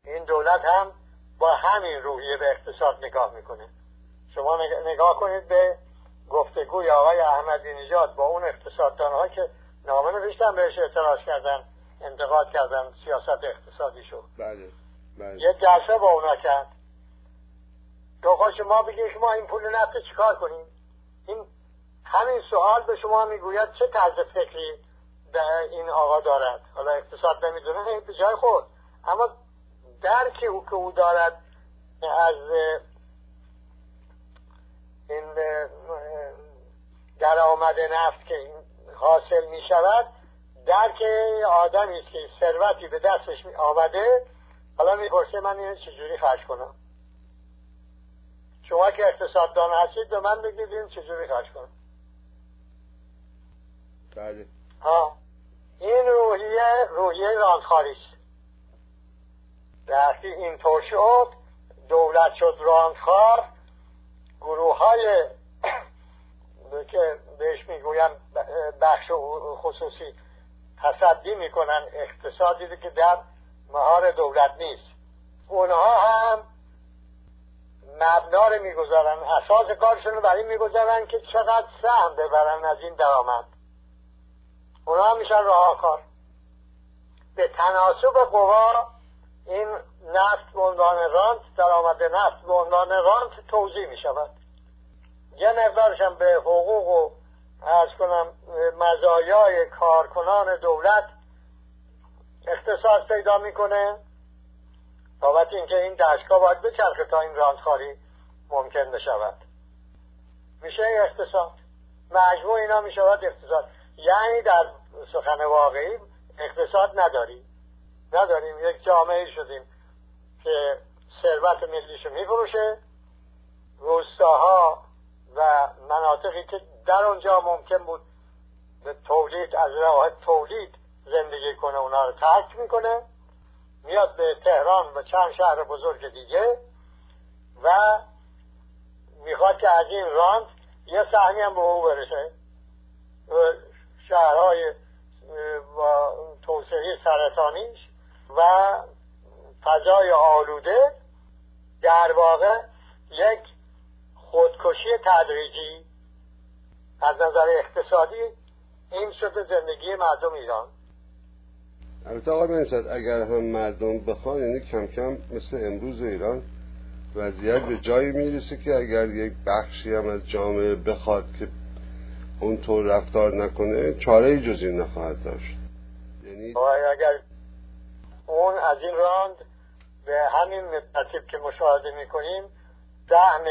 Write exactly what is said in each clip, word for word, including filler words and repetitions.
این دولت هم با همین روحیه به اقتصاد نگاه میکنه. شما نگاه کنید به گفتگوی آقای احمدی نژاد با اون اقتصاددان‌ها که نامه نوشتن بهش اعتراض کردن، انتقاد کردن سیاست اقتصادی شو. بله بله. یه جلسه با اونا کرد. تو خود شما بگید شما این پول نفت چیکار کنیم؟ این همین سوال به شما میگوید چه طرز فکری به این آقا دارد. حالا اقتصاد نمیدونه به جای خود، اما درکی او که او دارد از این درآمد نفت که حاصل می شود، درک آدمی است که ثروتی به دستش می آمده، حالا می پرسه من اینو چجوری خرج کنم. شما که اقتصاددان هستید به من بگید این چجوری خرج کنم. بله. ها این روحیه روحیه راندخاری است. وقتی اینطور شد دولت شد راندخار، گروه های که بهش میگویم بخش خصوصی تصدی میکنن اقتصادی که در مهار دولت نیست، اونها هم مبنا رو میگذارن، اساس کارشون رو برای میگذارن که چقدر سهم ببرن از این درآمد. اونها هم میشن راهکار. به تناسب قوا این نفت به عنوان رانت، درآمد نفت به عنوان رانت توزیع میشود. یه مقدارش هم به حقوق و از کنم مزایای کارکنان دولت اختصاص پیدا میکنه. بابت اینکه این دستگاه باید بچرخه تا این راندخاری ممکن بشود، میشه اقتصاد. مجموع اینا میشود اقتصاد. یعنی در سخن واقعی اقتصاد نداری نداریم یک جامعه شدیم که ثروت ملیشو میفروشه. روستاها و مناطقی که در اونجا ممکن بود به تولید از راه تولید زندگی کنه اونا رو ترک میکنه، میاد به تهران و چند شهر بزرگ دیگه و میخواد که از این راند یه سهمی هم به او برسه. شهرهای با توسعه سرطانیش و فضای آلوده در واقع یک خودکشی تدریجی از نظر اقتصادی این شده زندگی مردم ایران. البته آقای منصد اگر هم مردم بخوان، یعنی کم کم مثل امروز ایران وضعیت به جایی میرسه که اگر یک بخشی هم از جامعه بخواد که اونطور رفتار نکنه، چاره‌ای جز این نخواهد داشت. یعنی اگر اون از این راند به همین ترتیب که مشاهده میکنیم سهم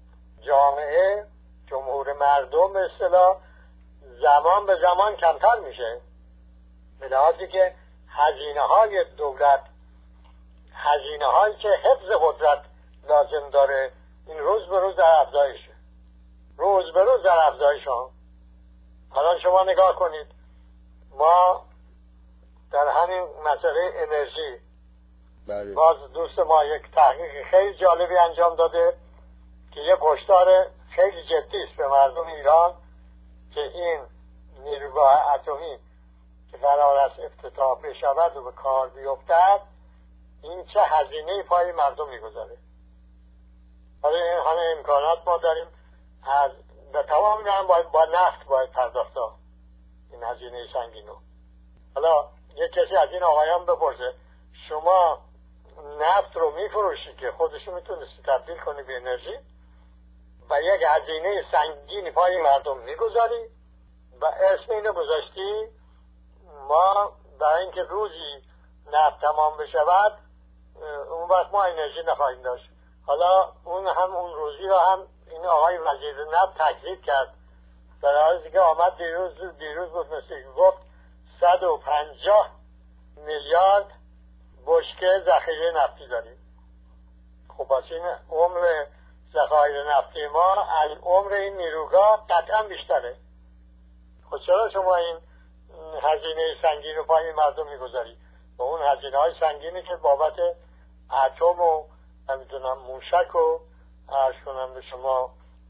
جامعه جمهور مردم به اصطلاح زمان به زمان کمتر میشه، به لحاظی که هزینه های دولت، هزینه هایی که حفظ قدرت لازم داره، این روز به روز در افزایشه، روز به روز در افزایش ها. الان شما نگاه کنید، ما در همین مسئله انرژی بله. باز دوست ما یک تحقیق خیلی جالبی انجام داده که یک هشدار خیلی جدی است به مردم ایران که این نیروگاه اتمی که قرار است افتتاح بشود و به کار بیفتد، این چه هزینه پای مردم میگذاره. حالا این همه امکانات ما داریم، از به تمام میگم باید با نفت باید پرداخت این هزینه سنگینو. حالا یک کسی از این آقایان بپرسه شما نفت رو میفروشی که خودشو میتونستی تبدیل کنی به انرژی و یک هزینه سنگینی پای مردم میگذاری و اسم اینو گذاشتی ما برای اینکه روزی نفت تمام بشود اون وقت ما انرژی نخواهیم داشت. حالا اون هم اون روزی رو هم این آقای وزیر نفت تکذیب کرد، در حالی که آمد دیروز دیروز بود مثل گفت صد و پنجاه میلیارد بشکه ذخیره نفتی داریم. خب پس این عمر ذخایر نفتی ما از عمر این نیروگاه قطعا بیشتره. خب چرا شما این هزینه سنگین رو پای مردم میگذاری؟ و اون هزینه های سنگینی که بابت اتم و نمیدونم موشک و عرض کنم به شما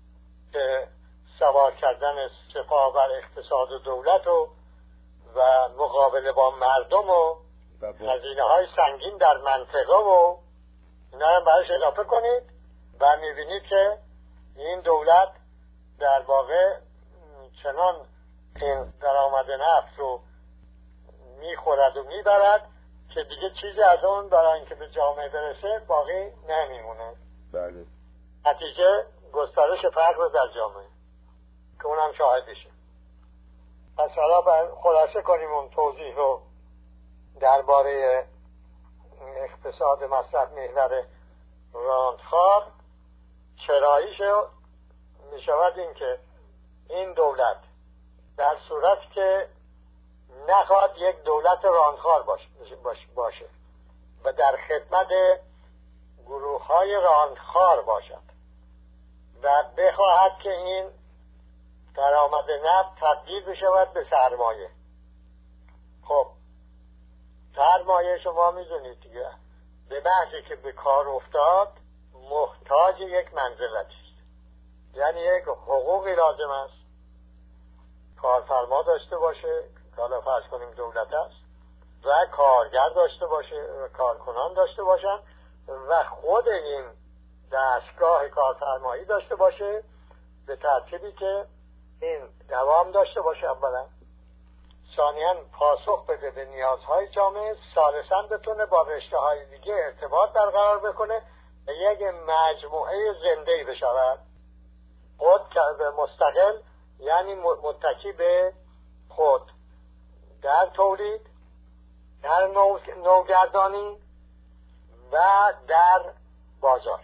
که سوار کردن سپاه بر اقتصاد و دولت و و مقابله با مردم و هزینه های سنگین در منطقه و اینا هم برایش اضافه کنید و میبینید که این دولت در واقع چنان این درآمد نفت رو میخورد و میبرد که دیگه چیزی از اون برای اینکه به جامعه برسه باقی نمیمونه. بله. نتیجه گسترش فقر در جامعه که اونم شاهدشه. پس حالا خلاصه کنیم اون توضیح رو درباره اقتصاد مصرف محور راندخار. چراییش می شود این که این دولت در صورت که نخواد یک دولت راندخار باشه, باشه و در خدمت گروه های راندخار باشد و بخواهد که این درآمد نفت تبدیل بشود به سرمایه. خب سرمایه شما میدونید دیگه به محضی که به کار افتاد محتاج یک منزلتی است، یعنی یک حقوقی لازم است کارفرما داشته باشه، حالا فرض کنیم دولت است، و کارگر داشته باشه و کارکنان داشته باشن و خود این دستگاه کارفرمایی داشته باشه به ترتیبی که این دوام داشته باشه اولا، ثانیاً پاسخ بده به نیازهای جامعه، ثالثاً بتونه با رشته های دیگه ارتباط برقرار بکنه و یک مجموعه زنده‌ای بشود خود کرده مستقل، یعنی متکی به خود در تولید، در نوگردانی و در بازار.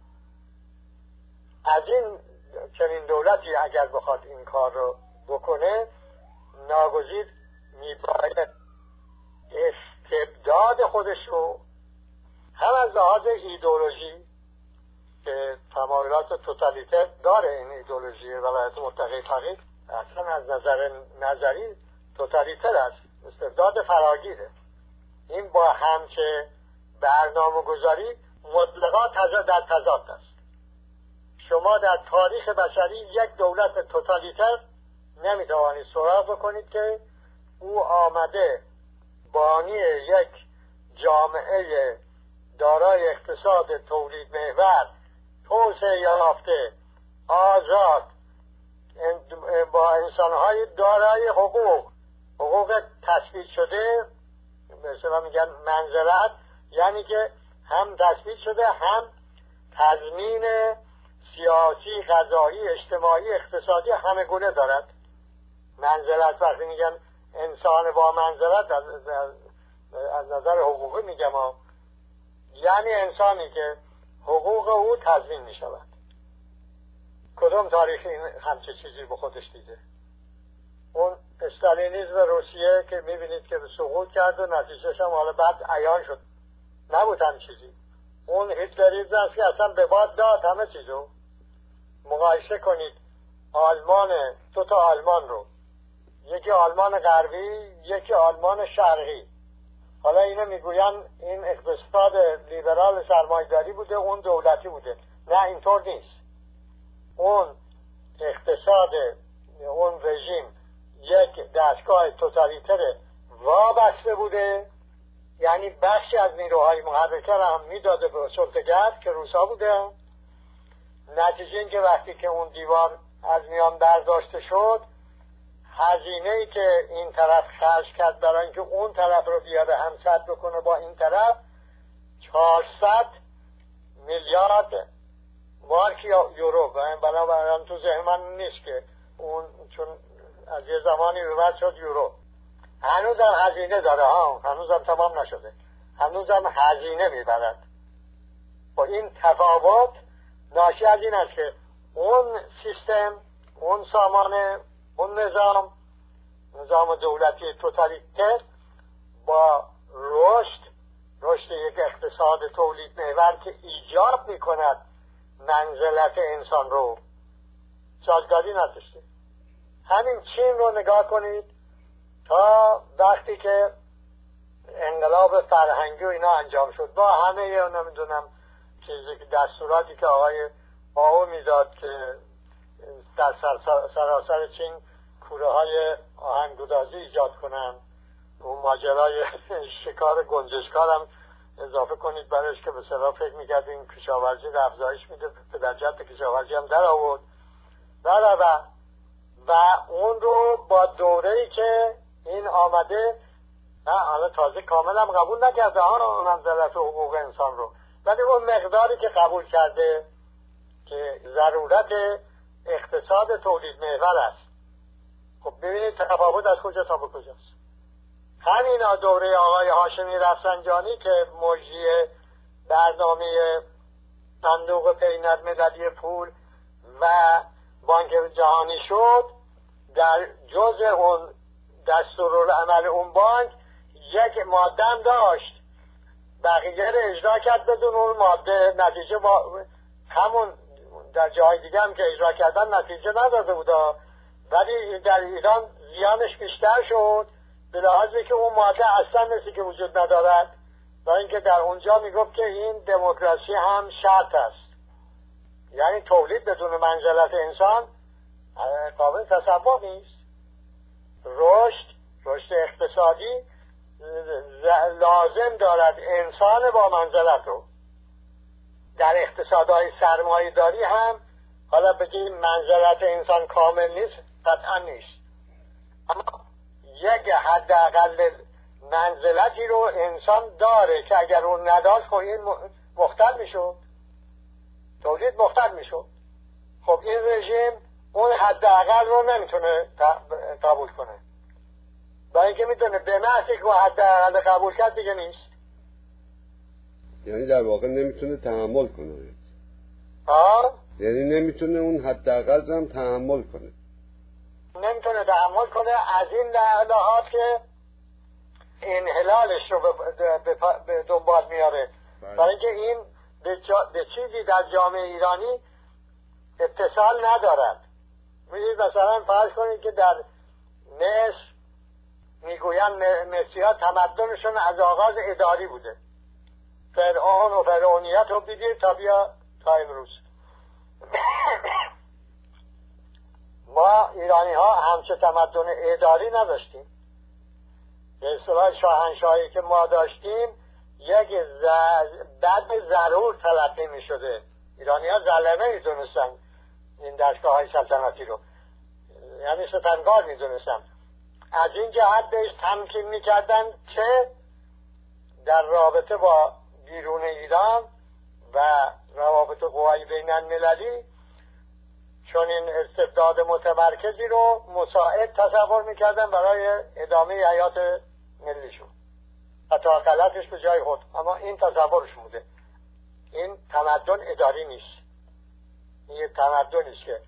از این چنین دولتی اگر بخواد این کار رو بکنه ناگزیر میباید استبداد خودش رو هم از لحاظ ایدئولوژی که تمایلات توتالیتر داره، این ایدئولوژی ولایت متحده فقیه اصلا از نظر نظری توتالیتر است، استبداد فراگیره. این با هم که برنامه گذاری مطلقا در تضاد است. شما در تاریخ بشری یک دولت توتالیتر نمیتوانید سراغ بکنید که او آمده بانی یک جامعه دارای اقتصاد تولید محور توسعه یافته آزاد با انسانهای دارای حقوق حقوق تثبیت شده، مثلا میگن منزلت، یعنی که هم تثبیت شده هم تضمین سیاسی، قضایی، اجتماعی، اقتصادی همه گونه دارد. منزلت وقتی میگن انسان با منزلت از, از نظر حقوقی میگم ها، یعنی انسانی که حقوق او تضمین میشود. کدوم تاریخی همچه چیزی به خودش دیده؟ اون استالینیسم روسیه که میبینید که سقوط کرد و نتیجهش هم حالا بعد عیان شد، نبود هم چیزی. اون هیتلریسم است که اصلا به باد داد همه چیزو. مقایسه کنید آلمان، دو تا آلمان رو، یکی آلمان غربی یکی آلمان شرقی. حالا اینو میگوین این اقتصاد لیبرال سرمایه‌داری بوده، اون دولتی بوده. نه، اینطور نیست. اون اقتصاد اون رژیم یک دستگاه توتالیتر وابسته بوده، یعنی بخشی از نیروهای محرکه را هم میداده به سلطه‌گر که روسا بوده. نتیجه این که وقتی که اون دیوار از میان برداشته شد، هزینه‌ای که این طرف خرج کرد برای اینکه اون طرف رو بیاره همسد بکنه با این طرف چهارصد میلیارد مارک یا یورو، بنابراین تو ذهن من نیست که اون چون از یه زمانی به بعد شد یورو. هنوزم هزینه داره ها، هنوزم تمام نشده، هنوزم هزینه میبرد. با این تفاوت ناشی از این است که اون سیستم، اون سامانه، اون نظام نظام دولتی توتالیتر با رشد رشد یک اقتصاد تولید محور که ایجاب میکند منزلت انسان رو سازگاری نداشته. همین چین رو نگاه کنید تا وقتی که انقلاب فرهنگی و اینا انجام شد با همه یا نمیدونم چیزی که دستوراتی که آقای باو میداد که در سراسر چین کوره های آهنگودازی ایجاد کنن اون ماجرای شکار گنجشکارم اضافه کنید برایش که به صلاح فکر میکرد این کشاورزی رو افزایش میده، پدر جد کشاورزی هم در آورد و و و اون رو با دوره‌ای که این آمده، نه حالا تازه کامل هم قبول نکرده ها منزلت و حقوق انسان رو، ولی اون مقداری که قبول کرده که ضرورت اقتصاد تولید محور است. خب ببینید تفاوت از کجا تا به کجاست. همین دوره آقای هاشمی رفسنجانی که مجری برنامه صندوق بین‌المللی پول و بانک جهانی شد، در جزء اون دستورالعمل اون بانک یک ماده هم داشت، بقیه رو اجرا کرد بدون اون ماده. نتیجه با همون در جای دیگه هم که اجرا کردن نتیجه نداده بودا، ولی در ایران زیانش بیشتر شد به لحاظی که اون ماده اصلا مثل که وجود ندارد، و اینکه در اونجا میگفت که این دموکراسی هم شرط است، یعنی تولید بدون منزلت انسان قابل تصور نیست. رشد رشد اقتصادی لازم دارد انسان با منزلت رو. در اقتصادهای سرمایه داری هم حالا بگیم منزلت انسان کامل نیست، قطعا نیست، اما یک حداقل منزلتی رو انسان داره که اگر اون نداشت خب این مختل میشد، تولید مختل میشد. خب این رژیم اون حداقل رو نمیتونه قبول کنه، با اینکه میتونه به محضی که حداقل قبول کرد دیگه نیست، یعنی در واقع نمیتونه تحمل کنه. ها؟ یعنی نمیتونه اون حداقل هم تحمل کنه، نمیتونه تحمل کنه از این لحاظ که انحلالش رو به دنبال میاره، برای اینکه این به, جا... به چیزی در جامعه ایرانی اتصال ندارد. میدید مثلا فرض کنید که در مصر میگوین مصری ها تمدنشون از آغاز اداری بوده، فرعون و فرعونیت رو بگیر تا بیا تا امروز. ما ایرانی ها همچه تمدن اداری نداشتیم. به اصطلاح شاهنشاهی که ما داشتیم یک بد ضرور تلقی می شده. ایرانی ها ظلمه می دونستن این دستگاه های سلطنتی رو، یعنی ستمگار می دونستن. از این جهت بهش تمکین می کردن که در رابطه با بیرون ایران و روابط قوای بین المللی چون این استبداد متمرکزی رو مساعد تصور میکردن برای ادامه حیات ملیشون، حتی غلطش به جای خود، اما این تصورش بوده. این تمدن اداری نیست، این یه تمدنیست که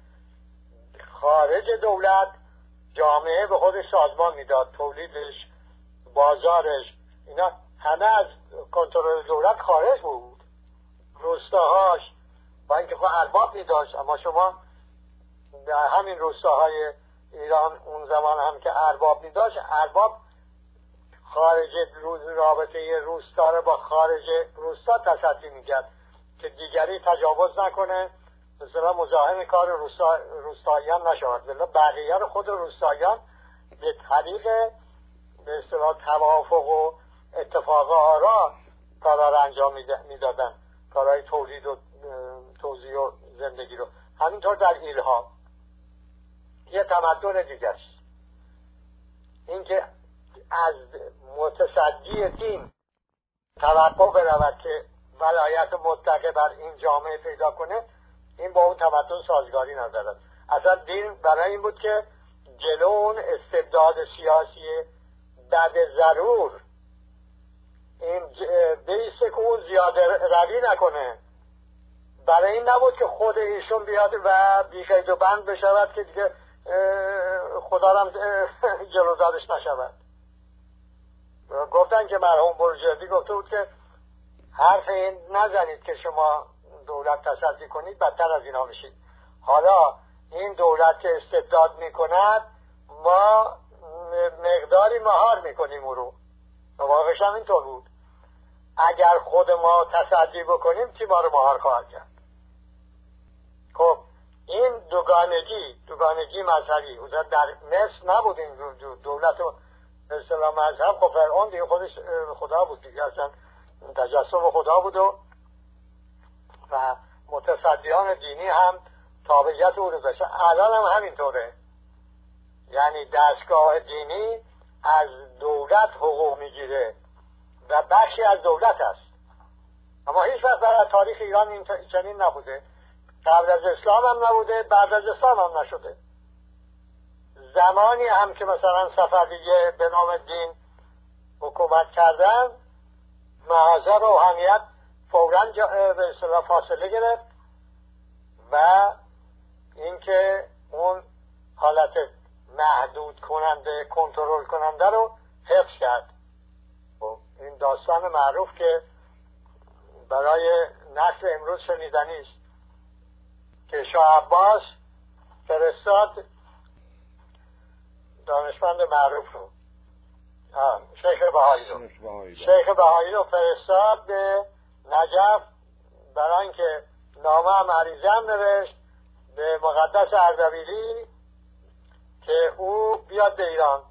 خارج دولت جامعه به خودش سازمان میداد، تولیدش، بازارش، اینا همه از کنترل دولت خارج بود. روستاهاش با اینکه خود ارباب میداشت، اما شما در همین روستاهای ایران اون زمان هم که ارباب میداشت، ارباب خارج روز رابطه روستا رو با خارج روستا تصدی میکرد که دیگری تجاوز نکنه، مثلا مزاحم کار روستا روستاییان نشود، ولی بقیه رو خود روستاییان به طریق به اصطلاح توافق و اتفاق آرا کارا رو انجام میدادن، کارهای تولید و توزیع و زندگی رو. همینطور در ایلها یه تمدن دیگه است، اینکه از متصدی دین توقع برود که ولایت مطلقه بر این جامعه پیدا کنه، این با اون تمدن سازگاری ندارد. اصلا دین برای این بود که جلو اون استبداد سیاسی بعد ضرور این بیسته که اون زیاده روی نکنه. برای این نبود که خود ایشون بیاد و بیقید و بند بشود که دیگه خدا هم جلوزارش نشود. گفتن که مرحوم بروجردی گفته بود که حرف این نزنید که شما دولت تصدی کنید بدتر از اینا میشید. حالا این دولت که استبداد میکند ما مقداری مهار میکنیم او رو، واقعش هم اینطور بود. اگر خود ما تصدی بکنیم کی ما رو مهار خواهد کرد؟ خب این دوگانگی دوگانگی مذهبی در مصر نبود، این دولت به اصطلاح مذهب، خب فرعون دیگه خودش خدا بود دیگه، اصلا تجسم خدا بود و و متصدیان دینی هم تابعیت او رو داشتن. الان هم همینطوره، یعنی دستگاه دینی از دولت حقوق میگیره و بخشی از دولت است، اما هیچ وقت در تاریخ ایران این چنین نبوده. قبل از اسلام هم نبوده، بعد از اسلام هم نشده. زمانی هم که مثلا صفویه به نام دین حکومت کردن، مغازه روحانیت فوراً به اصطلاح فاصله گرفت و اینکه اون حالت محدود کننده، کنترل کننده رو حفظ کرد. این داستان معروف که برای نسل امروز شنیدنی است که شاه عباس فرستاد دانشمند معروف رو، شیخ بهایی رو شیخ بهایی رو فرستاد به نجف برای اینکه نامه هم عریضه هم نوشت به مقدس اردبیلی که او بیاد به ایران.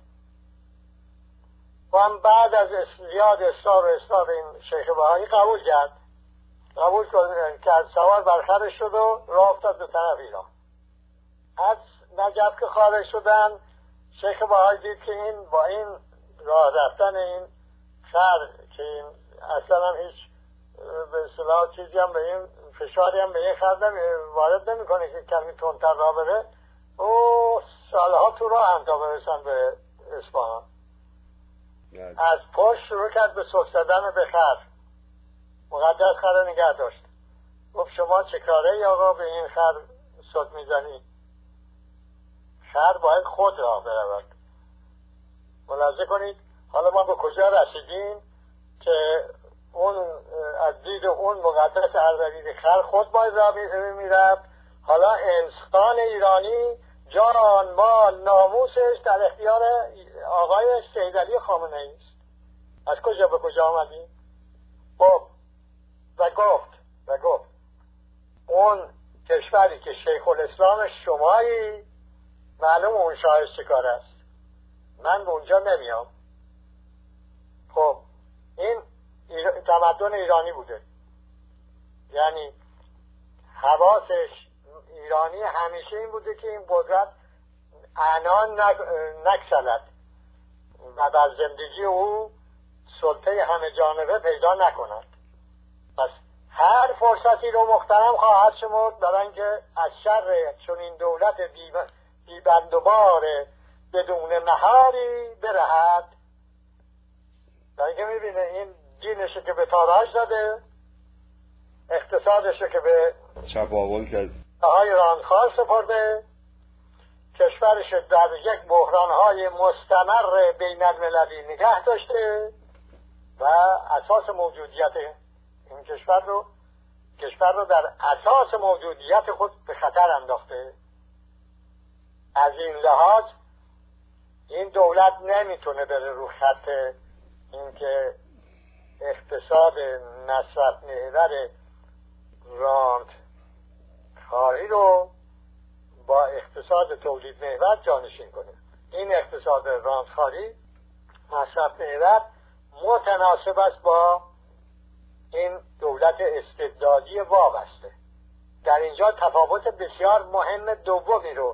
و هم بعد از زیاد اصرار و اصرار این شیخ بهایی قبول کرد قبول کرد سوار بر خرش شد و راه افتاد به طرف ایران. از نجف که خارج شدن، شیخ بهایی دید که این با این راه رفتن این خر که این اصلا هم هیچ به اصطلاح چیزی هم به این فشاری هم به این خر نمی وارد نمی کنه که کمی تندتر راه بره، او سالها تو راه هم تا برسن به اصفهان. از پشت شروع کرد به سک زدن به خر. مقدس خر نگه داشت، گفت شما چه کاره ای آقا به این خر سک میزنی؟ خر باید خود راه برود. ملاحظه کنید حالا ما به کجا رسیدیم که اون از دید اون مقدس اردبیلی خر خود باید راه میرفت. حالا انسان ایرانی جان، مال، ناموسش در اختیار آقای سیدعلی خامنه ای است. از کجا به کجا آمدیم؟ خب و گفت و گفت اون کشوری که شیخ الاسلام شمایی، معلوم اون شاهش چه کار است، من به اونجا نمیام. خب این ایر... تمدن ایرانی بوده، یعنی حواسش ایرانی همیشه این بوده که این قدرت عنان نگ... نگسلد و در زندگی او سلطه همه جانبه پیدا نکند. پس هر فرصتی رو مخترم خواهد شمرد برای اینکه از شر چون این دولت بی, بی بند و بار بدون مهاری برهد. برای اینکه میبینه این دینشو که به تاراج داده، اقتصادشو که به چپاول کرد، های راندخار سپرده، کشورش در یک بحرانهای مستمر بین المللی نگه داشته و اساس موجودیت این کشور رو کشور رو در اساس موجودیت خود به خطر انداخته. از این لحاظ این دولت نمیتونه بره رو خط اینکه اقتصاد مصرف محور راند خاری رو با اقتصاد تولید محور جانشین کنه. این اقتصاد راندخاری مصرف محور متناسب است با این دولت استبدادی وابسته. در اینجا تفاوت بسیار مهم دومی رو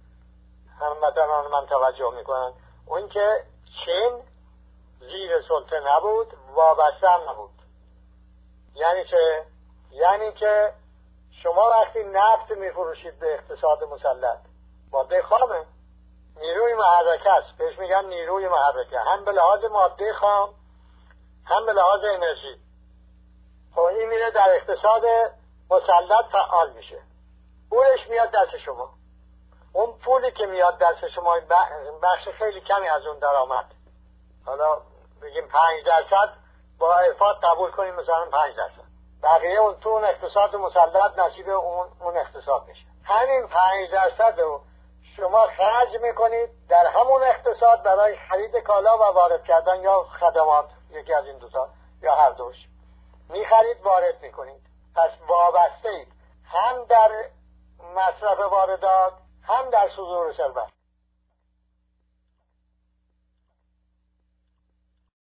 هموطنان من توجه میکنن، اون که چین زیر سلطه نبود، وابسته هم نبود. یعنی که یعنی که شما وقتی نفت میفروشید به اقتصاد مسلط، ماده خامه، نیروی محرکه است، بهش میگن نیروی محرکه، هم به لحاظ ماده خام هم به لحاظ انرژی. خب این میره در اقتصاد مسلط فعال میشه، پولش میاد دست شما. اون پولی که میاد دست شما بخش خیلی کمی از اون درآمد، حالا بگیم پنج درصد با افاق قبول کنیم، مثلا پنج درصد، بقیه اون تو اون اقتصاد مسلط نصیب اون اون اقتصاد میشه. همین پنج درصد رو شما خرج میکنید در همون اقتصاد برای خرید کالا و وارد کردن یا خدمات، یکی از این دو تا یا هر دوش میخرید وارد میکنید. پس وابسته اید هم در مصرف واردات هم در صدور ثروت.